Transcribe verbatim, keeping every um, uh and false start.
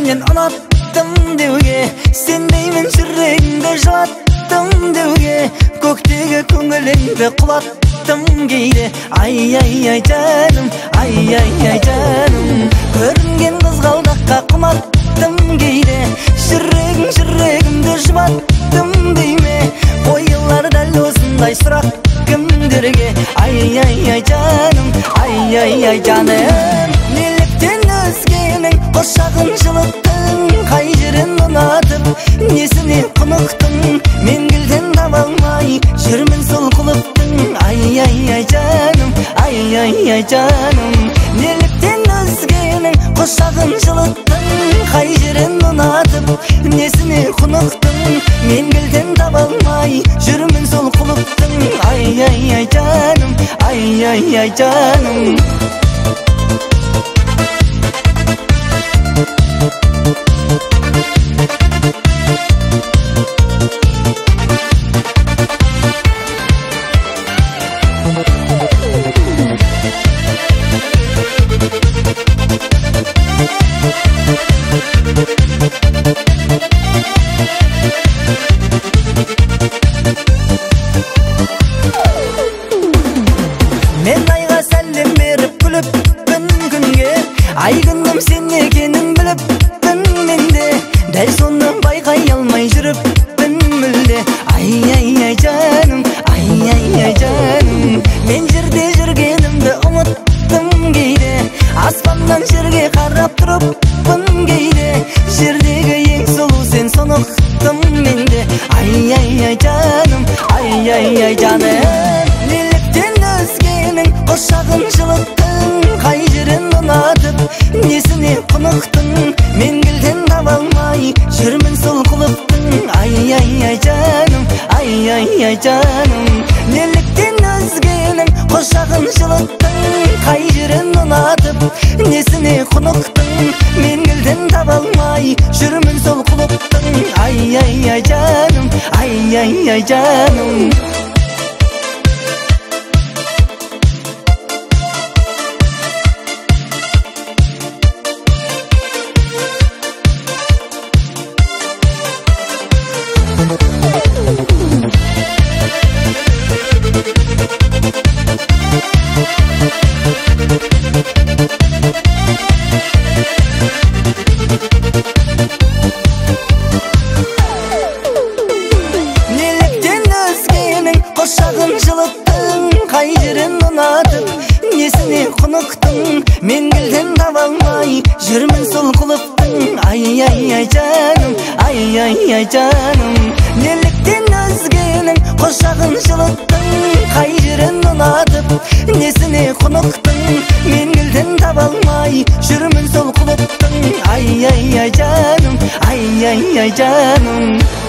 мен ұнаттым деуге, сендеймін жүрегімді жылаттым деуге, көктегі көңіліңді құлаттым кейде. Ай ай ай жаным, ай ай ай жаным, көрінген қызғалдаққа құматтым кейде. Жүрегім жүрегімді жұбаттым дейме, қойылар дәл осындай сұрақ кімдерге. Ай ай ай жаным, ай ай ай жаным, неліктен өзгенің құшағын жылыттың, қай жерін ұнатып несіне құнықтың, мен кілтін таба алмай жүрмін сол құлыптың. Ай ай ай жаным, ай ай ай жаным, неліктен өзгенің құшағын жылыттың, қай жерін ұнатып несіне құнықтың, мен кілтін таба алмай жүрмін сол құлыптың. Ай ай ай жаным, ай ай ай жаным. Мен айға сәлем беріп күліппін күнге, ай күнім сен екенін біліппін менде, дәл соны байқай алмай жүріппін мүлде. Ай ай ай жаным, ай ай ай жаным, мен жерде жүргенімді ұмыттым кейде, аспаннан жерге қарап тұрыппын кейде, жердегі ең сұлу сен соны ұқтым менде. Ай ай ай жаным, ай ай ай жаным, неліктен өзгенің құшағын жылыттың, қай жерін ұнатып несіне құнықтың, мен кілтін таба алмай жүрмін сол құлыптың. Ай ай ай жаным, ай ай ай жаным, неліктен өзгенің құшағын жылыттың, қай жерін ұнатып несіне құнықтың, мен кілтін таба алмай жүрмін сол құлыптың. Ай ай ай жаным, ай ай ай жаным. Неліктен өзгенің құшағын жылыттың, қай жерін ұнатып несіне құнықтың, мен кілтін таба алмай жүрмін сол құлыптың. Ай ай ай жаным, ай ай ай жаным, неліктен өзгенің құшағын жылыттың, қай жерін ұнатып несіне құнықтың, мен кілтін таба алмай жүрмін сол құлыптың. Ай ай ай жаным, ай ай ай жаным.